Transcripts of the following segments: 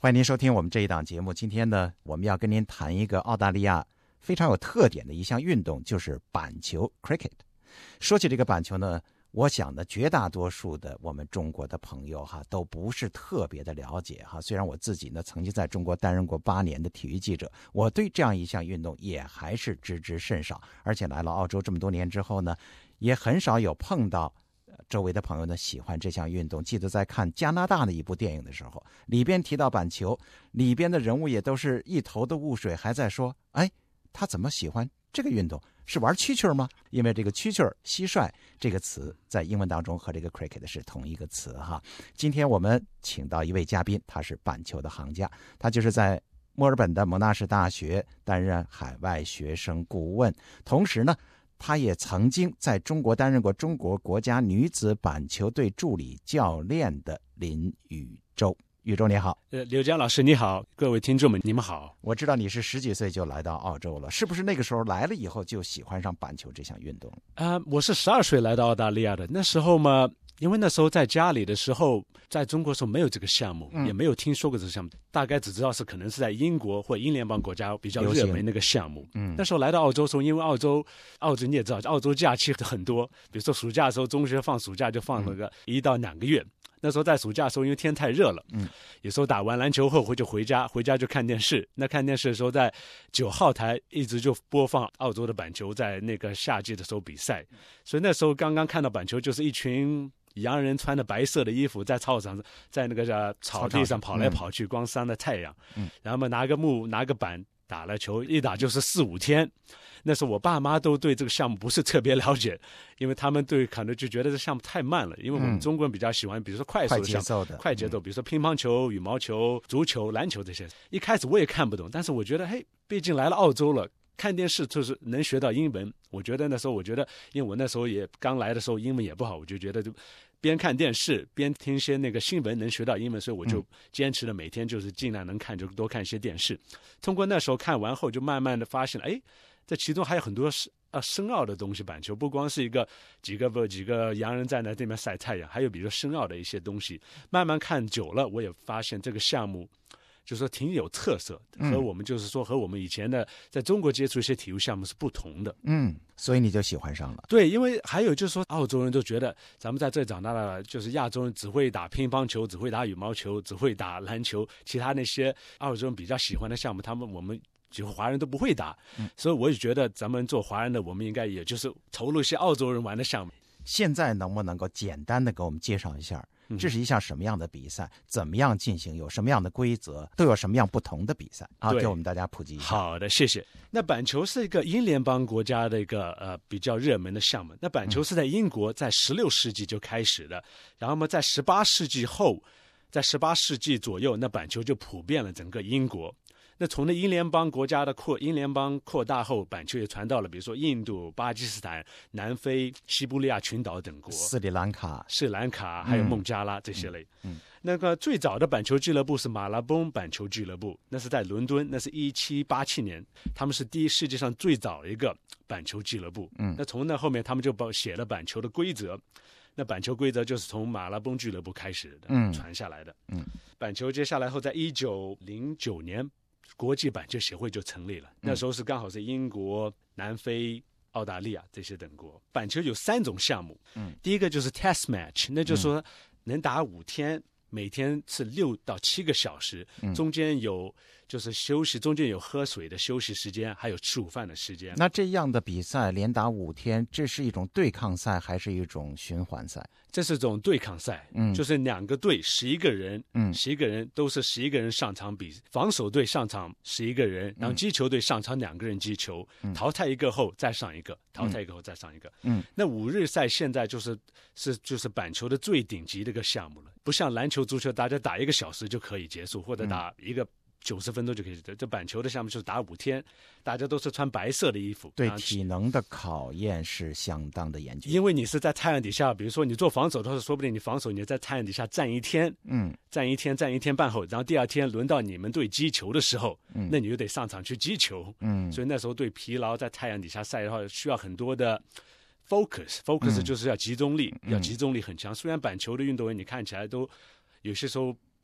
欢迎您收听我们这一档节目。今天呢，我们要跟您谈一个澳大利亚非常有特点的一项运动，就是板球 cricket。 说起这个板球呢，我想呢，绝大多数的我们中国的朋友都不是特别的了解虽然我自己呢曾经在中国担任过8年的体育记者，我对这样一项运动也还是知之甚少，而且来了澳洲这么多年之后呢，也很少有碰到周围的朋友呢喜欢这项运动。记得在看加拿大的一部电影的时候，里边提到板球，里边的人物也都是一头的雾水，还在说他怎么喜欢这个运动，是玩蛐蛐吗？因为这个蛐蛐蟋蟀这个词在英文当中和这个 cricket 是同一个词今天我们请到一位嘉宾，他是板球的行家，他就是在墨尔本的蒙纳士大学担任海外学生顾问，同时呢他也曾经在中国担任过中国国家女子板球队助理教练的林宇洲。宇洲你好。 刘江老师你好，各位听众们你们好。 我知道你是10几岁就来到澳洲了，是不是那个时候来了以后就喜欢上板球这项运动？ 我是12岁来到澳大利亚的，那时候嘛，因为那时候在家里的时候，在中国的时候没有这个项目，也没有听说过这个项目，大概只知道是可能是在英国或英联邦国家比较热门那个项目。那时候来到澳洲的时候，因为澳洲你也知道，澳洲假期很多，比如说暑假的时候，中学放暑假就放了个1到2个月。那时候在暑假的时候，因为天太热了，有时候打完篮球后就回家就看电视。那看电视的时候，在9号台一直就播放澳洲的板球在那个夏季的时候比赛，所以那时候刚刚看到板球，就是一群洋人穿着白色的衣服在操场上，在那个草地上跑来跑去，光晒着太阳，然后嘛拿个板打了球，一打就是4、5天。那时候我爸妈都对这个项目不是特别了解，因为他们可能就觉得这项目太慢了，因为我们中国人比较喜欢比如说快速的项目，快节奏，比如说乒乓球、羽毛球、足球、篮球这些。一开始我也看不懂，但是我觉得毕竟来了澳洲了，看电视就是能学到英文。我觉得那时候因为我那时候也刚来的时候英文也不好，我就觉得边看电视边听些那个新闻能学到英文，所以我就坚持了每天就是尽量能看就多看一些电视。通过那时候看完后，就慢慢的发现这其中还有很多深奥的东西。板球不光是几个洋人在那边晒太阳，还有比如说深奥的一些东西。慢慢看久了，我也发现这个项目就是说挺有特色，和我们就是说和我们以前的在中国接触一些体育项目是不同的。 所以你就喜欢上了。 对，因为还有就是说澳洲人都觉得咱们在这里长大了，就是亚洲人只会打乒乓球，只会打羽毛球，只会打篮球，其他那些澳洲人比较喜欢的项目我们几乎华人都不会打。所以我也觉得咱们做华人的，我们应该也就是投入一些澳洲人玩的项目。 现在能不能够简单的给我们介绍一下，这是一项什么样的比赛，怎么样进行，有什么样的规则，都有什么样不同的比赛给我们大家普及一下。 好的，谢谢。那板球是一个英联邦国家的一个比较热门的项目。那板球是在英国在16世纪就开始的，然后嘛在18世纪后，在18世纪左右，那板球就普遍了整个英国。那从英联邦国家的英联邦扩大后，板球也传到了比如说印度、巴基斯坦、南非、西伯利亚群岛等国， 斯里兰卡还有孟加拉这些类。那个最早的板球俱乐部是马拉崩板球俱乐部，那是在伦敦，那是1787年，他们是世界上最早的一个板球俱乐部。那从那后面他们就写了板球的规则。那板球规则就是从马拉崩俱乐部开始的，传下来的。板球接下来后，在1909年。国际板球协会就成立了，那时候是刚好是英国、南非、澳大利亚这些等国。板球有3种项目，第一个就是 test match， 那就是说能打5天，每天是6到7个小时，中间有就是休息，中间有喝水的休息时间，还有吃午饭的时间。 那这样的比赛连打5天，这是一种对抗赛还是一种循环赛？ 这是一种对抗赛，就是2个队11个人，11个人都是11个人上场比，防守队上场11个人，然后击球队上场2个人击球，淘汰一个后再上一个，淘汰一个后再上一个。那5日赛现在就是板球的最顶级的一个项目了，不像篮球、足球大家打1个小时就可以结束，或者打一个90分钟就可以。这板球的项目就是打5天，大家都是穿白色的衣服， 对体能的考验是相当的严峻。 因为你是在太阳底下，比如说你做防守的时候，说不定你防守你在太阳底下站1天，站1天半后，然后第2天轮到你们队击球的时候，那你就得上场去击球。所以那时候对疲劳在太阳底下晒的话，需要很多的focus 就是要集中力，要集中力很强。虽然板球的运动员你看起来都有些时候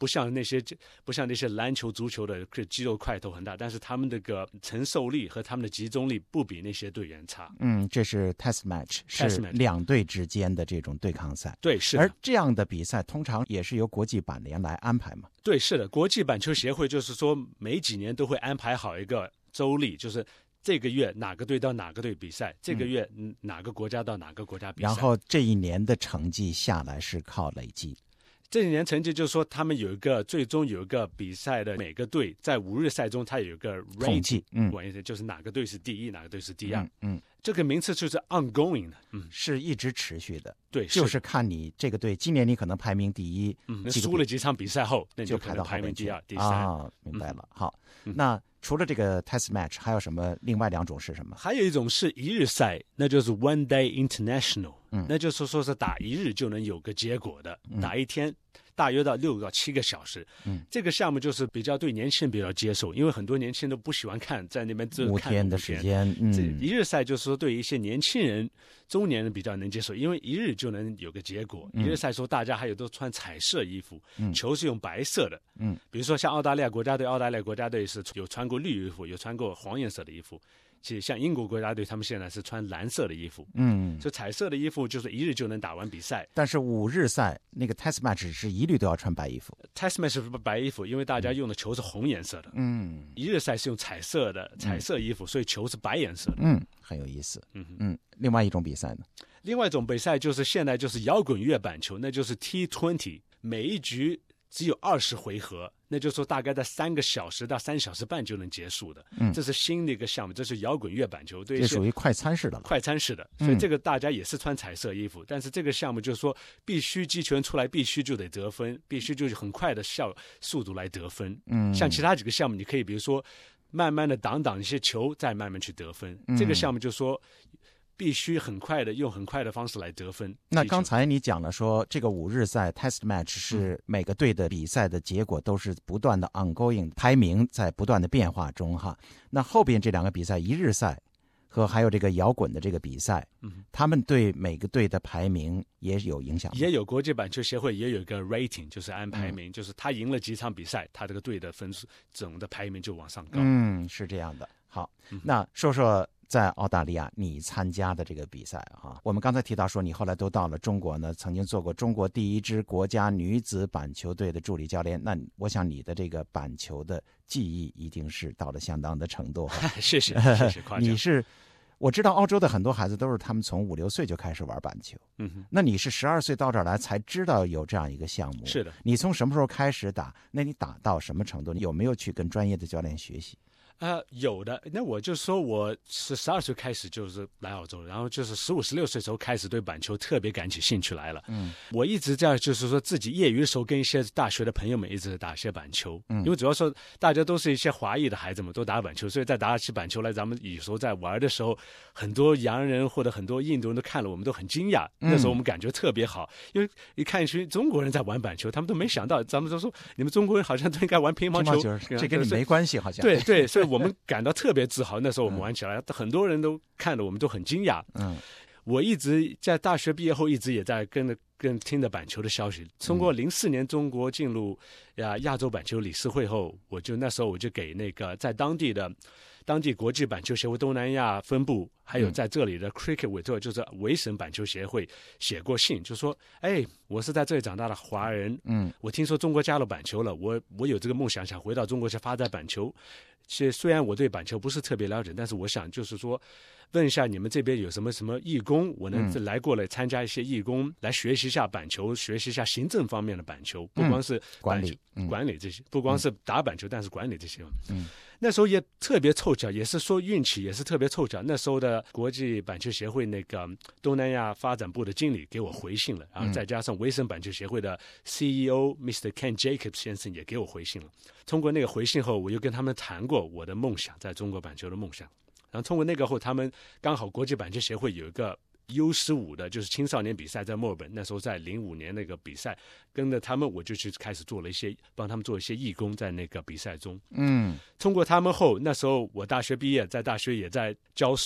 不像那些篮球、足球的肌肉块头很大，但是他们这个承受力和他们的集中力不比那些队员差。 这是 test match， 是两队之间的这种对抗赛。 对，是的。 而这样的比赛通常也是由国际板联来安排嘛？ 对，是的。国际板球协会就是说每几年都会安排好一个周历，就是这个月哪个队到哪个队比赛，这个月哪个国家到哪个国家比赛。 然后这一年的成绩下来是靠累积。 这一年成绩就是说，他们最终有一个比赛的每个队在5日赛中，它有一个统计， 就是哪个队是第一，哪个队是第二。 这个名次就是 ongoing 的， 是一直持续的。 对， 就是看你这个队今年你可能排名第一， 输了几场比赛后，那你就可能排名第二、第三。明白了。好，那除了这个 test match， 还有什么？另外2种是什么？ 还有一种是一日赛，那就是 one day international，那就是说是打一日就能有个结果的，打一天。大约到6到7个小时，这个项目就是比较对年轻人比较接受，因为很多年轻人都不喜欢看，在那边 5天的时间， 一日赛就是说对于一些年轻人、中年人比较能接受，因为一日就能有个结果。一日赛说大家还有都穿彩色衣服，球是用白色的，比如说像澳大利亚国家队是有穿过绿衣服，有穿过黄颜色的衣服。其实像英国国家队，他们现在是穿蓝色的衣服，就彩色的衣服，就是一日就能打完比赛。 但是5日赛那个 test match 是一律都要穿白衣服。 test match 是白衣服，因为大家用的球是红颜色的。一日赛是用彩色衣服，所以球是白颜色的。 很有意思。另外一种比赛呢？ 另外一种比赛就是现在就是摇滚乐板球，那就是 T20， 每一局只有20回合，那就是说大概在3个小时到3小时半就能结束的。这是新的一个项目，这是摇滚乐板球，对， 这属于快餐式的了。 快餐式的，所以这个大家也是穿彩色衣服，但是这个项目就是说必须击球出来，必须就得得分，必须就是很快的速度来得分。像其他几个项目，你可以比如说慢慢的挡一些球，再慢慢去得分。这个项目就是说必须用很快的方式来得分。 那刚才你讲了说，这个5日赛 test match 是每个队的比赛的结果都是不断的 ongoing， 排名在不断的变化中哈。那后边这2个比赛，一日赛和还有这个摇滚的这个比赛，他们对每个队的排名也有影响吗？ 也有，国际板球协会也有一个 rating， 就是按排名，就是他赢了几场比赛，他这个队的分数总的排名就往上高。 是这样的。好，那说说在澳大利亚你参加的这个比赛哈，我们刚才提到说你后来都到了中国呢，曾经做过中国第1支国家女子板球队的助理教练。那我想你的这个板球的技艺一定是到了相当的程度。 谢谢夸奖。 我知道澳洲的很多孩子都是他们从5、6岁就开始玩板球。那你是12岁到这儿来才知道有这样一个项目。 是的。 你从什么时候开始打？那你打到什么程度？你有没有去跟专业的教练学习？ 有的。那我就说我是12岁开始就是来澳洲，然后就是15、16岁的时候开始对板球特别感起兴趣来了。我一直在就是说自己业余的时候跟一些大学的朋友们一直打一些板球。因为主要说大家都是一些华裔的孩子们都打板球，所以在打起板球来，咱们有时候在玩的时候，很多洋人或者很多印度人都看了我们都很惊讶。那时候我们感觉特别好，因为一看一群中国人在玩板球，他们都没想到，咱们都说你们中国人好像都应该玩乒乓球， 这跟你没关系好像。 对，所以我们感到特别自豪。那时候我们玩起来，很多人都看了我们都很惊讶。我一直在大学毕业后一直也在跟听着板球的消息。通过04年中国进入亚洲板球理事会后，那时候我就给那个在当地国际板球协会东南亚分部，还有在这里的 Cricket Victoria， 就是维省板球协会写过信，就说我是在这里长大的华人，我听说中国加入板球了，我有这个梦想，想回到中国去发展板球。其实虽然我对板球不是特别了解，但是我想就是说问一下你们这边有什么义工，我能过来参加一些义工，来学习一下板球，学习一下行政方面的板球，不光是管理这些，不光是打板球，但是管理这些。那时候也特别凑巧，也是说运气，也是特别凑巧。那时候的国际板球协会那个东南亚发展部的经理给我回信了，然后再加上维省板球协会的 CEO Mr. Ken Jacobs 先生也给我回信了。通过那个回信后，我又跟他们谈过我的梦想，在中国板球的梦想。然后通过那个后，他们刚好国际板球协会有一个U15的，就是青少年比赛，在墨尔本。那时候在05年那个比赛，跟着他们，我就去开始帮他们做一些义工，在那个比赛中。通过他们后，那时候我大学毕业，在大学也在教书。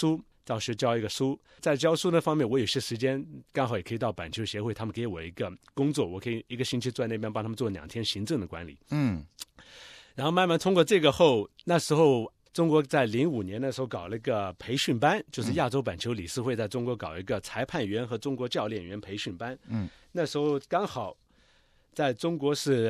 到学教一个书，在教书那方面，我有些时间刚好也可以到板球协会，他们给我一个工作，我可以一个星期坐在那边帮他们做2天行政的管理。然后慢慢通过这个后，那时候中国在05年的时候搞了一个培训班，就是亚洲板球理事会在中国搞一个裁判员和中国教练员培训班。那时候刚好在中国是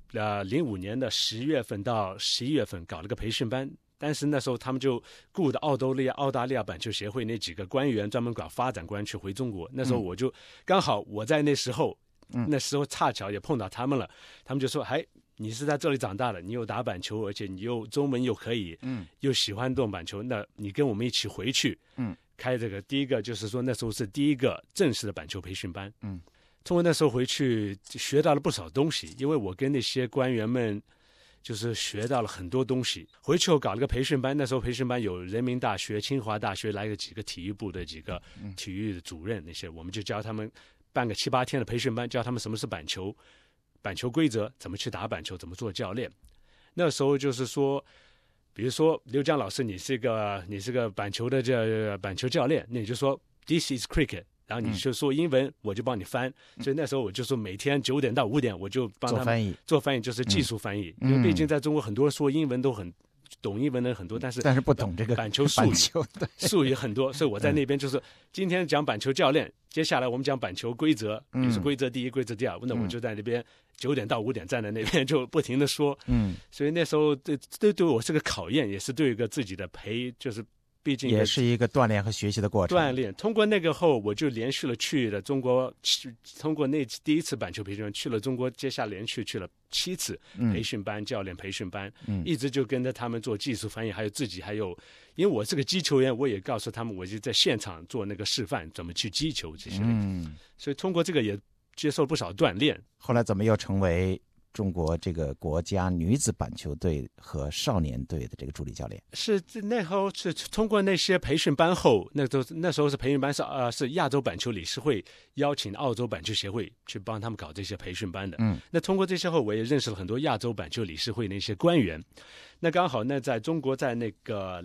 05年的10月份到11月份搞了个培训班，但是那时候他们就雇的澳大利亚板球协会那几个官员，专门搞发展官去回中国。那时候我就刚好我在那时候恰巧也碰到他们了，他们就说：“哎，你是在这里长大的，你又打板球，而且你又中文又可以，又喜欢动板球，那你跟我们一起回去，开这个第一个就是说那时候是第一个正式的板球培训班。通过那时候回去学到了不少东西，因为我跟那些官员们就是学到了很多东西。回去后搞了个培训班，那时候培训班有人民大学、清华大学来了几个体育部的几个体育的主任，那些我们就教他们办个7、8天的培训班，教他们什么是板球，板球规则，怎么去打板球，怎么做教练。那时候就是说，比如说刘江老师，你是个板球的板球教练，那你就说 This is cricket。然后你就说英文，我就帮你翻。所以那时候我就说每天9点到5点，我就帮他们做翻译，就是技术翻译。因为毕竟在中国很多说英文都很懂英文的很多，但是不懂这个板球术语很多，所以我在那边就是今天讲板球教练，接下来我们讲板球规则，比如说规则第一、规则第二，那我就在那边9点到5点站在那边就不停的说。所以那时候对我是个考验，也是对一个自己的就是毕竟也是一个锻炼和学习的过程。 锻炼通过那个后，我就连续了去了中国，通过那第一次板球培训去了中国，接下来连续去了7次培训班、教练培训班，一直就跟着他们做技术翻译，还有，因为我是个击球员，我也告诉他们，我就在现场做那个示范，怎么去击球这些。所以通过这个也接受不少锻炼。 后来怎么又成为中国这个国家女子板球队和少年队的这个助理教练？ 是那时候是通过那些培训班后，那时候是培训班是亚洲板球理事会邀请澳洲板球协会去帮他们搞这些培训班的。那通过这些后，我也认识了很多亚洲板球理事会那些官员。那刚好那在中国在那个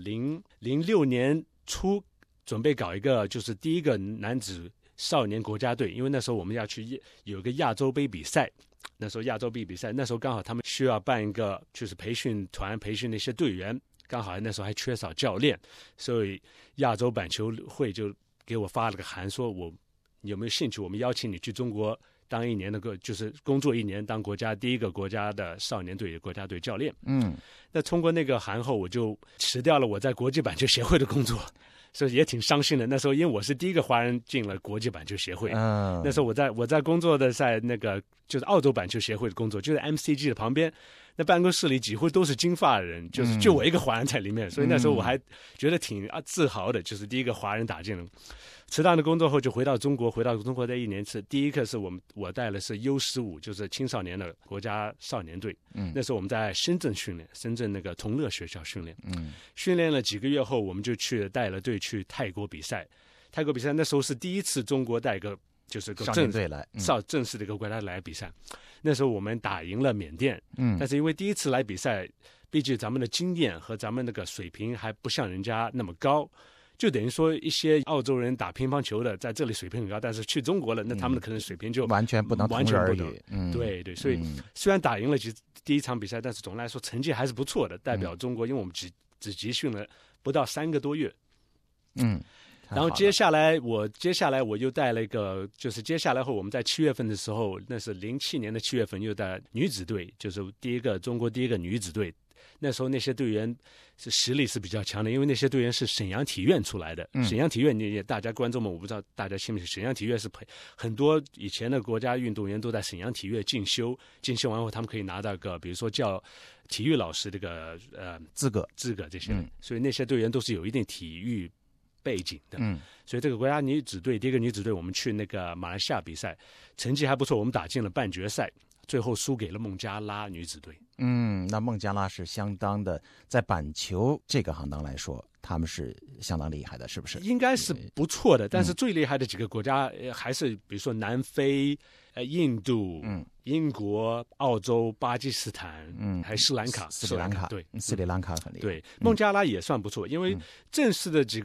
06年初准备搞一个就是第一个男子少年国家队，因为那时候我们要去有一个亚洲杯比赛。那时候亚洲杯比赛，那时候刚好他们需要办一个就是培训团，培训那些队员，刚好那时候还缺少教练，所以亚洲板球会就给我发了个函，说你有没有兴趣，我们邀请你去中国当1年就是工作1年，当第一个国家的少年队国家队教练。那通过那个函后，我就辞掉了我在国际板球协会的工作。所以也挺伤心的。那时候因为我是第一个华人进了国际板球协会，那时候我在工作的在那个就是澳洲板球协会的工作，就在 MCG 的旁边，那办公室里几乎都是金发人，就我一个华人在里面，所以那时候我还觉得挺自豪的，就是第一个华人打进了。辞掉了工作后就回到中国在1年次，第一个是我带的是 U15，就是青少年的国家少年队。那时候我们在深圳训练，深圳那个同乐学校训练。训练了几个月后，我们就带了队去泰国比赛。泰国比赛那时候是第一次中国带个就是个少年队来正式的一个国家来比赛。那时候我们打赢了缅甸，但是因为第一次来比赛，毕竟咱们的经验和咱们那个水平还不像人家那么高。就等于说一些澳洲人打乒乓球的在这里水平很高，但是去中国了，那他们可能水平就完全不能同日而语。 对，所以虽然打赢了第一场比赛，但是总的来说成绩还是不错的，代表中国。因为我们只集训了不到3个多月。然后接下来我又带了一个，就是接下来后我们在7月份的时候，那是07年的7月份又带女子队，就是中国第一个女子队。那时候那些队员是实力是比较强的，因为那些队员是沈阳体院出来的。沈阳体院大家观众们，我不知道大家信不信，沈阳体院是很多以前的国家运动员都在沈阳体院进修完后，他们可以拿到个比如说叫体育老师这个资格这些。所以那些队员都是有一定体育背景的。所以这个国家女子队第一个女子队，我们去那个马来西亚比赛，成绩还不错，我们打进了半决赛，最后输给了孟加拉女子队。 那孟加拉是相当的，在板球这个行当来说，他们是相当厉害的，是不是？应该是不错的，但是最厉害的几个国家还是比如说南非、印度、英国、澳洲、巴基斯坦，还有斯里兰卡。 对，斯里兰卡很厉害。 对，孟加拉也算不错，因为正式的几个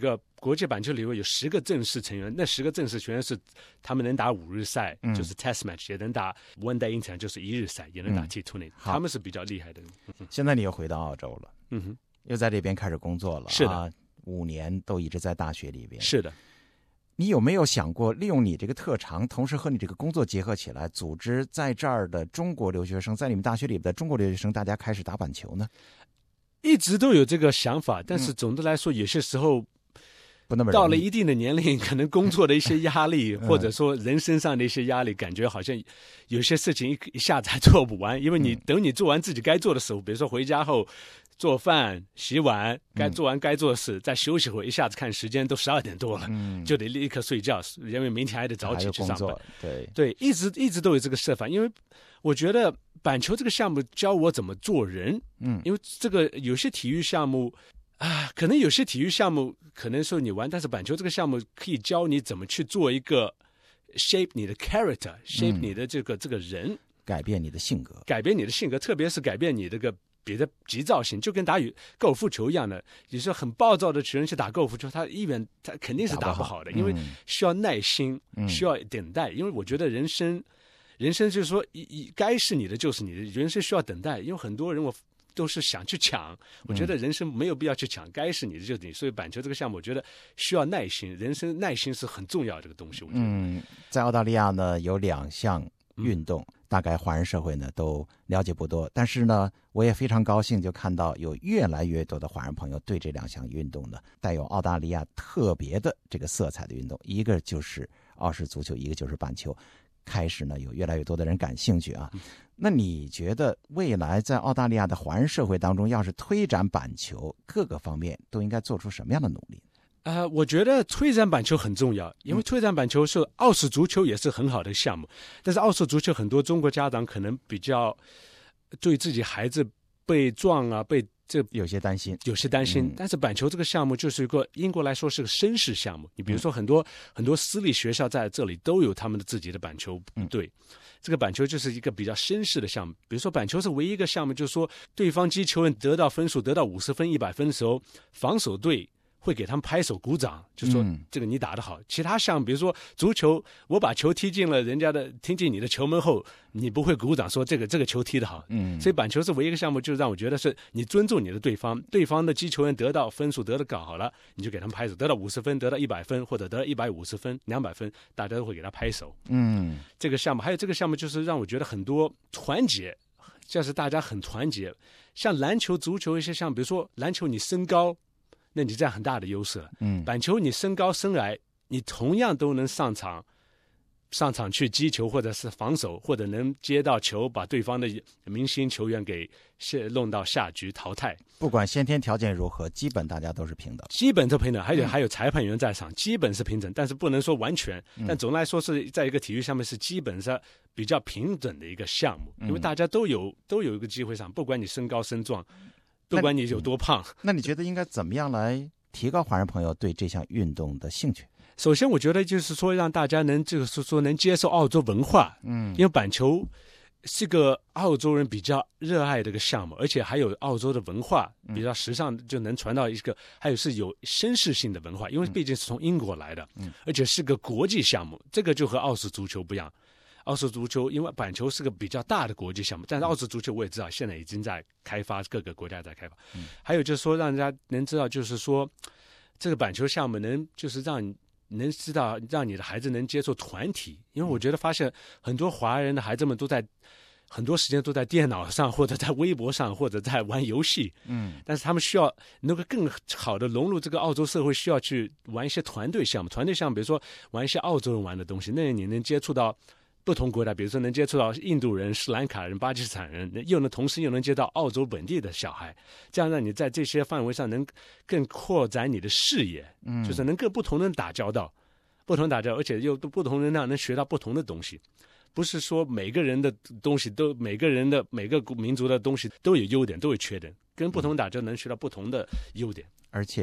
国际板球联会有10个正式成员，那10个正式成员是他们能打5日赛，就是 Test Match， 也能打 One Day Inter， 就是1日赛，也能打 T20，他们是比较厉害的。 现在你又回到澳洲了，又在这边开始工作了， 是的 ，5年都一直在大学里边， 是的。 你有没有想过利用你这个特长，同时和你这个工作结合起来，组织在这儿的中国留学生，在你们大学里的中国留学生，大家开始打板球呢？ 一直都有这个想法，但是总的来说，有些时候不那么到了一定的年龄，可能工作的一些压力，或者说人身上的一些压力，感觉好像有些事情一下子还做不完，因为你等你做完自己该做的时候，比如说回家后做饭、洗碗，做完该做的事，再休息会，一下子看时间都12点多了，就得立刻睡觉，因为明天还得早起去上班。对，一直都有这个设法，因为我觉得板球这个项目教我怎么做人，因为这个有些体育项目可能有些体育项目可能说你玩，但是板球这个项目可以教你怎么去做一个 shape 你的 character，shape 你的这个人， 改变你的性格， 特别是改变你这个别的急躁性，就跟打高尔夫球一样的。有时候很暴躁的人去打高尔夫球，他肯定是打不好的，因为需要耐心，需要等待。因为我觉得人生就是说，该是你的就是你的，人生需要等待。因为很多人我都是想去抢，我觉得人生没有必要去抢，该是你的就是你。所以板球这个项目，我觉得需要耐心，人生耐心是很重要的这个东西。我觉得在澳大利亚呢，有2项运动，大概华人社会呢都了解不多，但是呢，我也非常高兴就看到有越来越多的华人朋友对这2项运动呢带有澳大利亚特别的这个色彩的运动，一个就是澳式足球，一个就是板球。开始呢，有越来越多的人感兴趣啊。那你觉得未来在澳大利亚的华人社会当中，要是推展板球，各个方面都应该做出什么样的努力？ 我觉得推展板球很重要，因为推展板球是澳式足球也是很好的项目，但是澳式足球很多中国家长可能比较对自己孩子被撞被有些担心， 但是板球这个项目就是一个英国来说是个绅士项目。你比如说很多私立学校在这里都有他们的自己的板球队，这个板球就是一个比较绅士的项目。比如说板球是唯一一个项目，就是说对方击球人得到分数得到50分、100分的时候，防守队会给他们拍手鼓掌，就说这个你打得好。其他项目比如说足球，我把球踢进你的球门后，你不会鼓掌说这个球踢得好。所以板球是唯一一个项目，就让我觉得是你尊重你的对方，对方的击球员得到分数得搞好了，你就给他们拍手，得到50分，得到100分，或者得到150分、200分，大家都会给他拍手。这个项目还有这个项目就是让我觉得很多团结，就是大家很团结。像篮球、足球一些项目，比如说篮球你身高，那你这样很大的优势了。板球你身高身矮，你同样都能上场去击球，或者是防守，或者能接到球把对方的明星球员给弄到下局淘汰。 不管先天条件如何，基本大家都是平等， 基本都平等，还有裁判员在场，基本是平等，但是不能说完全。但总的来说是在一个体育上面是基本上比较平等的一个项目，因为大家都有一个机会上，不管你身高身壮，不管你有多胖。 那你觉得应该怎么样来提高华人朋友对这项运动的兴趣？ 首先我觉得就是说让大家能接受澳洲文化，因为板球是个澳洲人比较热爱的一个项目，而且还有澳洲的文化比较时尚，就能传到一个，还有是有绅士性的文化，因为毕竟是从英国来的，而且是个国际项目，这个就和澳式足球不一样。澳式足球因为板球是个比较大的国际项目，但是澳式足球我也知道现在已经在开发，各个国家在开发。还有就是说让人家能知道，就是说这个板球项目就是能知道让你的孩子能接受团体，因为我觉得发现很多华人的孩子们都在很多时间都在电脑上，或者在微博上，或者在玩游戏。但是他们需要能够更好的融入这个澳洲社会，需要去玩一些团队项目，比如说玩一些澳洲人玩的东西，那你能接触到不同国家，比如说能接触到印度人、斯兰卡人、巴基斯坦人，同时又能接到澳洲本地的小孩，这样让你在这些范围上能更扩展你的视野，就是能跟不同人打交道，而且又不同人能学到不同的东西。不是说每个人的东西每个民族的东西都有优点，都有缺点，跟不同打交能学到不同的优点。 而且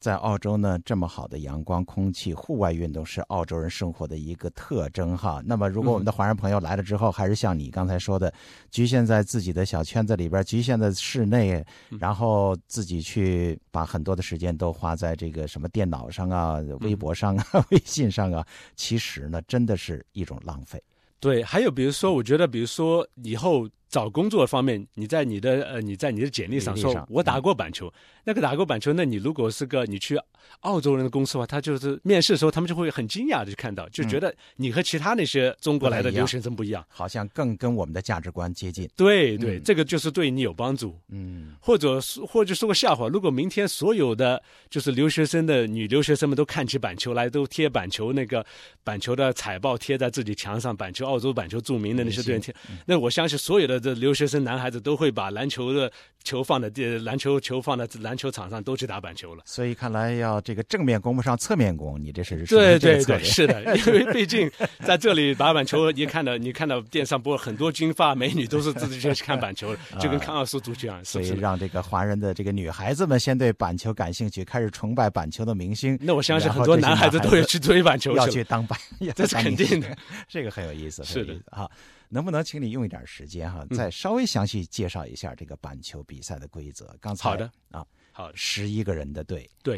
在澳洲呢，这么好的阳光、空气，户外运动是澳洲人生活的一个特征哈。那么，如果我们的华人朋友来了之后，还是像你刚才说的，局限在自己的小圈子里边，局限在室内，然后自己去把很多的时间都花在这个什么电脑上啊、微博上啊、微信上啊，其实呢，真的是一种浪费。 对，还有比如说，我觉得，比如说以后找工作方面，你在你的简历上说我打过板球，那个打过板球，那你如果是个你去澳洲人的公司的话，他就是面试的时候，他们就会很惊讶的看到，就觉得你和其他那些中国来的留学生不一样， 好像更跟我们的价值观接近。 对对，这个就是对你有帮助。或者说个笑话，如果明天所有的就是留学生的女留学生们都看起板球来，都贴板球那个板球的彩报贴在自己墙上，澳洲板球著名的那些队员贴，那我相信所有的留学生男孩子都会把篮球的球放在篮球放在篮球场上，都去打板球了。 所以看来要这个正面攻不上侧面攻，你这是对对对，是的，因为毕竟在这里打板球，你看到电上播很多金发美女都是自己去看板球，就跟康奥苏足球一样， 所以让这个华人的这个女孩子们先对板球感兴趣，开始崇拜板球的明星。 那我相信很多男孩子都要去追板球， 要去当这是肯定的。 这个很有意思， 是的啊。能不能请你用一点时间哈，再稍微详细介绍一下这个板球比赛的规则？刚才好的啊， 好 ，11个人的队， 对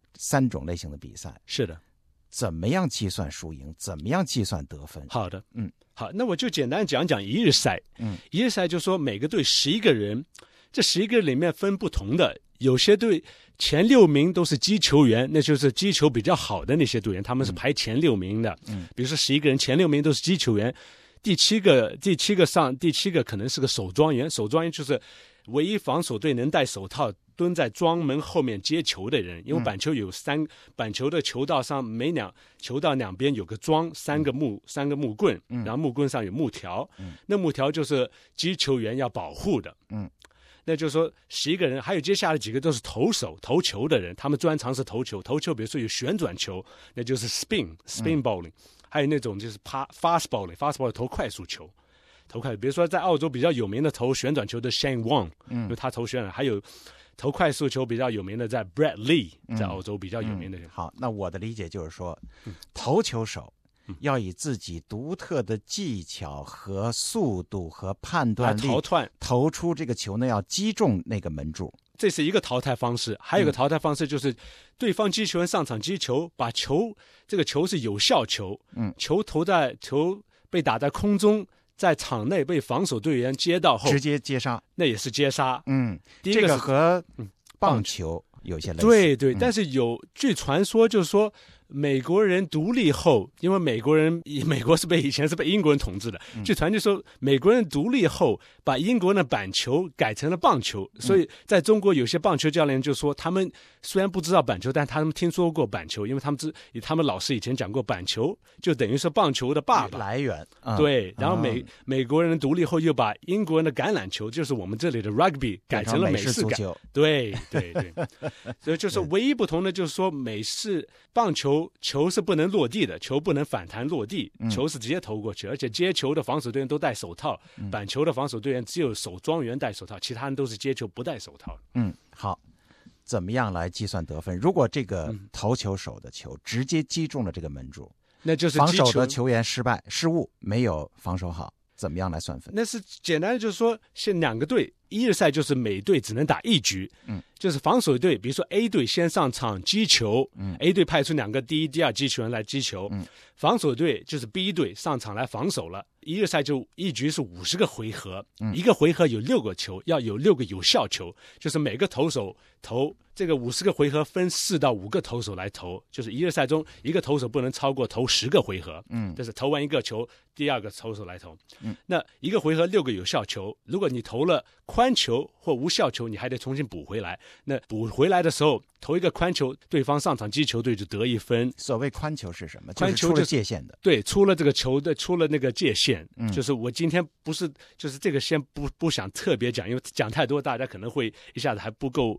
，3种类型的比赛， 是的。 怎么样计算输赢？怎么样计算得分？ 好的，好，那我就简单讲讲一日赛。一日赛就说每个队11个人，这11个人里面分不同的，有些队前6名都是击球员，那就是击球比较好的那些队员，他们是排前6名的。比如说11个人前6名都是击球员，第七个可能是个守庄员，守庄员就是唯一防守队能戴手套蹲在庄门后面接球的人，因为板球有板球的球道上球道两边有个桩，三个木棍，然后木棍上有木条，那木条就是击球员要保护的。那就是说11个人，还有接下来几个都是投球的人，他们专长是投球，比如说有旋转球，那就是 spin bowling， 还有那种就是 fast bowling 投快速球。比如说在澳洲比较有名的投旋转球的 Shane Wong， 因为他投旋转，还有投快速球比较有名的在 Brett Lee， 在澳洲比较有名的人。 好，那我的理解就是说，投球手要以自己独特的技巧和速度和判断力投出这个球呢，要击中那个门柱。 这是一个淘汰方式，还有一个淘汰方式就是对方击球员上场击球，把这个球是有效球，球被打在空中，在场内被防守队员接到后直接接杀， 那也是接杀。 这个和棒球有些类似。 对，但是据传说就是说，美国人独立后，因为美国以前是被英国人统治的，据传就说美国人独立后把英国的板球改成了棒球，所以在中国有些棒球教练就说，他们虽然不知道板球，但他们听说过板球，因为他们老师以前讲过，板球就等于是棒球的爸爸来源。 对，然后美国人独立后又把英国人的橄榄球，就是我们这里的 rugby 改成了美式足球。对，所以就是唯一不同的就是说，美式棒球是不能落地的，球不能反弹落地，球是直接投过去，而且接球的防守队员都戴手套，板球的防守队员只有守庄员戴手套，其他人都是接球不戴手套。 好，怎么样来计算得分？如果这个投球手的球直接击中了这个门柱， 那就是防守的球员失误，没有防守好，怎么样来算分？ 那是简单的，就是说现2个队一日赛就是每队只能打1局，就是防守队，比如说 A 队先上场击球，A 队派出2个第一、第二击球员来击球，防守队就是 B 队上场来防守了。一日赛就1局是50个回合，一个回合有6个球，要有6个有效球，就是每个投手投这个50个回合分4到5个投手来投，就是一日赛中一个投手不能超过投10个回合，就是投完一个球，第二个投手来投。那一个回合6个有效球，如果你投了宽球或无效球，你还得重新补回来。那补回来的时候，投一个宽球，对方上场击球队就得1分。 所谓宽球是什么？ 宽球就是出了界限的。 对，出了这个球的，出了那个界限。就是我今天不是，就是这个先不想特别讲，因为讲太多，大家可能会一下子还不够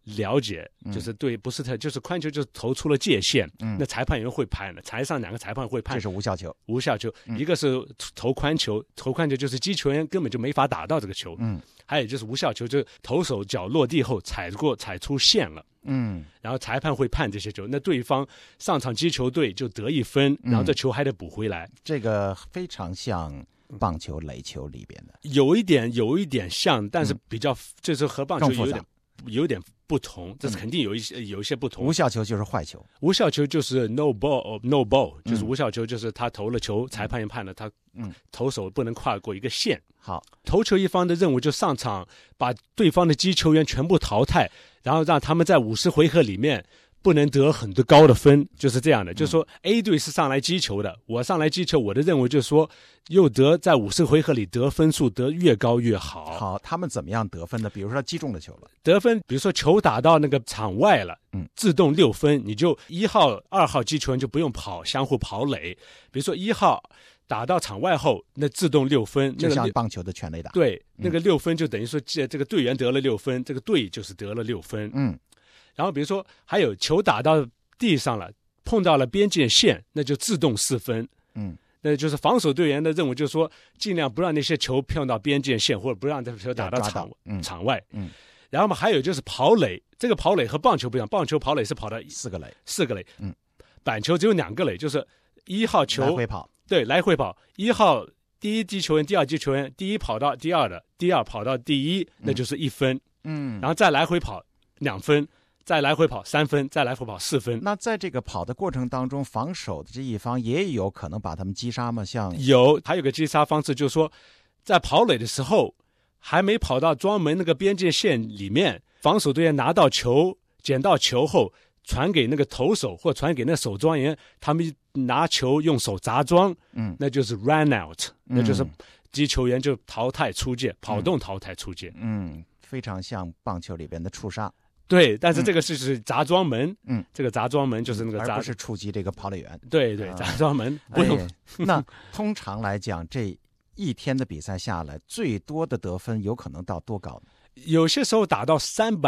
了解，就是对，不是就是宽球就是投出了界限，那裁判员会判的，台上两个裁判会判， 这是无效球。 无效球，一个是投宽球，投宽球就是击球员根本就没法打到这个球，还有就是无效球，就是投手脚落地后踩出线了，然后裁判会判这些球，那对方上场击球队就得1分，然后这球还得补回来， 这个非常像棒球垒球里边的， 有一点像，但是比较就是和棒球有点不同，这是肯定有一些不同。 无效球就是坏球， 无效球就是 no ball，就是无效球就是他投了球，裁判判了他，投手不能跨过一个线。 好， 投球一方的任务就上场把对方的击球员全部淘汰，然后让他们在50回合里面不能得很多高的分，就是这样的。就是说 A 队是上来击球的，我上来击球，我的任务就是说又在50回合里得分数得越高越好。 好，他们怎么样得分的？比如说击中了球了， 得分，比如说球打到那个场外了，自动6分，你就1号、2号击球员就不用相互跑垒。比如说1号打到场外后，那自动6分， 就像棒球的全垒打。 对，那个6分就等于说这个队员得了6分，这个队就是得了6分。然后比如说还有球打到地上了，碰到了边界线，那就自动4分。那就是防守队员的任务，就是说尽量不让那些球碰到边界线，或者不让这球打到场外。然后嘛，还有就是跑垒，这个跑垒和棒球不一样，棒球跑垒是跑到4个垒，板球只有2个垒，就是1号球来回跑， 对，来回跑，1号第一击球员，第二击球员，第一跑到第二的，第二跑到第一，那就是1分。然后再来回跑2分。再来回跑3分，再来回跑4分。 那在这个跑的过程当中，防守的这一方也有可能把他们击杀吗？ 还有个击杀方式，就是说，在跑垒的时候，还没跑到庄门那个边界线里面，防守队员拿到球、捡到球后，传给那个投手或传给那守庄员，他们拿球用手砸庄，那就是 run out，那就是击球员就淘汰出界，跑动淘汰出界。 非常像棒球里边的触杀。 对，但是这个是砸庄门，这个砸庄门就是那个而不是触及这个跑垒员。 对，砸庄门不用。 那通常来讲，这一天的比赛下来，最多的得分有可能到多高呢？ 有些时候打到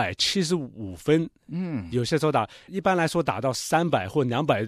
375分，有些时候一般来说打到300或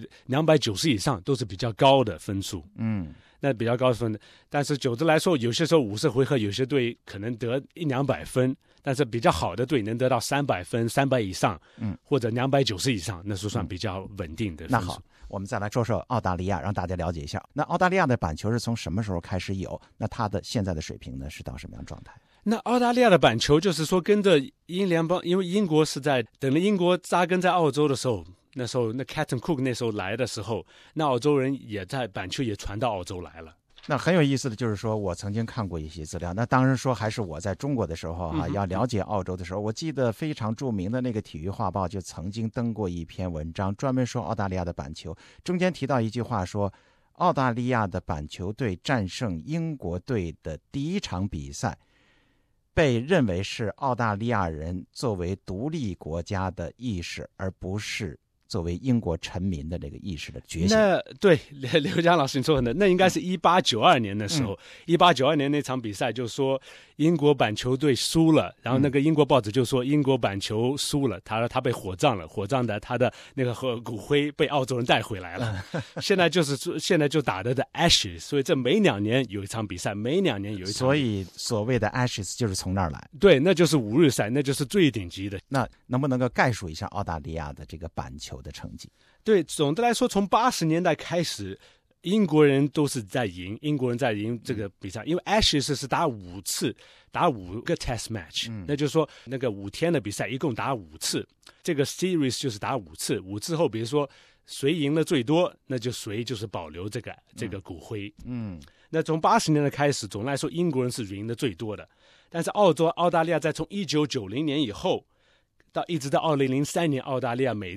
290以上都是比较高的分数，那比较高的分。但是总的来说，有些时候50回合，有些队可能得100-200分，但是比较好的队能得到300分，300以上，或者290以上，那是算比较稳定的分数。 那好，我们再来说说澳大利亚，让大家了解一下。那澳大利亚的板球是从什么时候开始有？那它的现在的水平呢，是到什么样的状态？ 那澳大利亚的板球就是说跟着英联邦，因为英国是等了英国扎根在澳洲的时候，那时候那 Captain Cook 那时候来的时候，那澳洲人也在板球也传到澳洲来了。 那很有意思的就是说，我曾经看过一些资料。那当然说还是我在中国的时候要了解澳洲的时候，我记得非常著名的那个体育画报就曾经登过一篇文章，专门说澳大利亚的板球，中间提到一句话说，澳大利亚的板球队战胜英国队的第一场比赛，被认为是澳大利亚人作为独立国家的意识，而不是作为英国臣民的这个意识的觉醒。 那对刘江老师你说的，那应该是1892年的时候，1892年那场比赛就说英国板球队输了，然后那个英国报纸就说英国板球输了，他被火葬了，火葬的他的那个骨灰被澳洲人带回来了。现在就打的 Ashes， 所以这每2年有一场比赛，每2年有一场。 所以所谓的 Ashes 就是从那儿来。 对，那就是5日赛，那就是最顶级的。 那能不能够概述一下澳大利亚的这个板球的成绩？ 对，总的来说，从80年代开始，英国人都是在赢，英国人在赢这个比赛，因为 Ashes 是打5次，打5个 Test match，那就是说那个5天的比赛一共打5次，这个 Series 就是打5次，5次后，比如说谁赢的最多，那就谁就是保留这个骨灰。那从80年代开始，总的来说英国人是赢的最多的，但是澳大利亚在从1990年以后。一直到2003年，澳大利亚每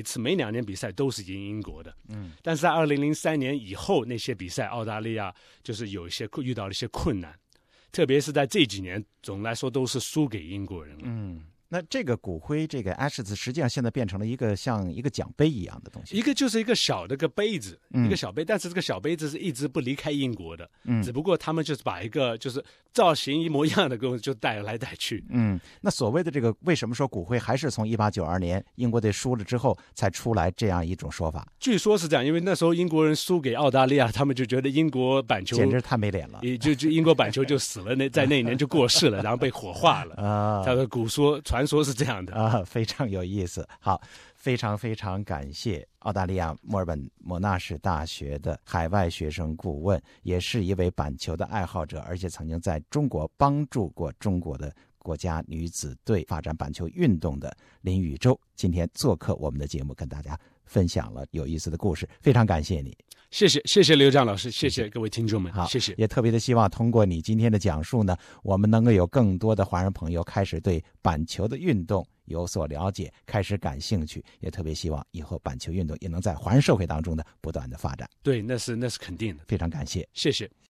2年比赛都是赢英国的。但是在2003年以后那些比赛，澳大利亚就是遇到了一些困难，特别是在这几年，总的来说都是输给英国人了。 那这个骨灰，这个 ashes 实际上现在变成了一个像一个奖杯一样的东西， 一个就是一个小的个杯子，一个小杯，但是这个小杯子是一直不离开英国的，只不过他们就是把一个就是造型一模一样的东西就带来带去。 那所谓的这个，为什么说骨灰还是从1892年英国队输了之后才出来这样一种说法？ 据说是这样，因为那时候英国人输给澳大利亚，他们就觉得英国板球简直太没脸了， 就英国板球就死了，在那一年就过世了，然后被火化了啊。他的传说是这样的啊，非常有意思。好，非常非常感谢澳大利亚墨尔本莫纳什大学的海外学生顾问，也是一位板球的爱好者，而且曾经在中国帮助过中国的国家女子队发展板球运动的林宇洲，今天做客我们的节目，跟大家分享了有意思的故事，非常感谢你。 谢谢刘章老师，谢谢各位听众们， 好， 谢谢。 也特别的希望通过你今天的讲述呢，我们能够有更多的华人朋友开始对板球的运动有所了解，开始感兴趣，也特别希望以后板球运动也能在华人社会当中呢不断的发展。 对，那是肯定的。 非常感谢， 谢谢。